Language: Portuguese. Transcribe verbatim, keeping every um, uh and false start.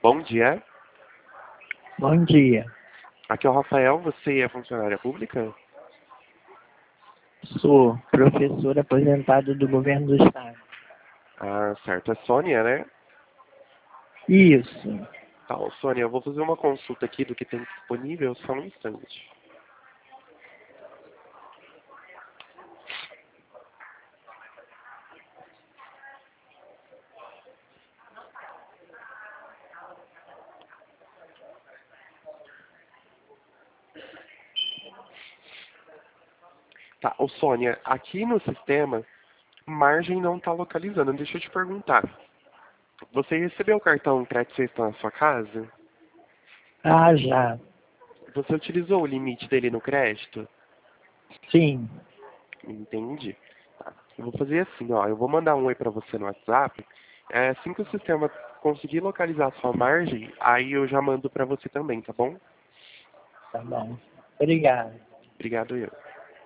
Bom dia. Bom dia. Aqui é o Rafael, você é funcionária pública? Sou professor aposentado do governo do estado. Ah, certo. É Sônia, né? Isso. Tá, ô, Sônia, eu vou fazer uma consulta aqui do que tem disponível, só um instante. Tá, ô Sônia, aqui no sistema, margem não está localizando. Deixa eu te perguntar. Você recebeu o cartão crédito sexta na sua casa? Ah, já. Você utilizou o limite dele no crédito? Sim. Entendi. Tá. Eu vou fazer assim, ó. Eu vou mandar um oi pra você no WhatsApp. É, assim que o sistema conseguir localizar a sua margem, aí eu já mando pra você também, tá bom? Tá bom. Obrigado. Obrigado, eu.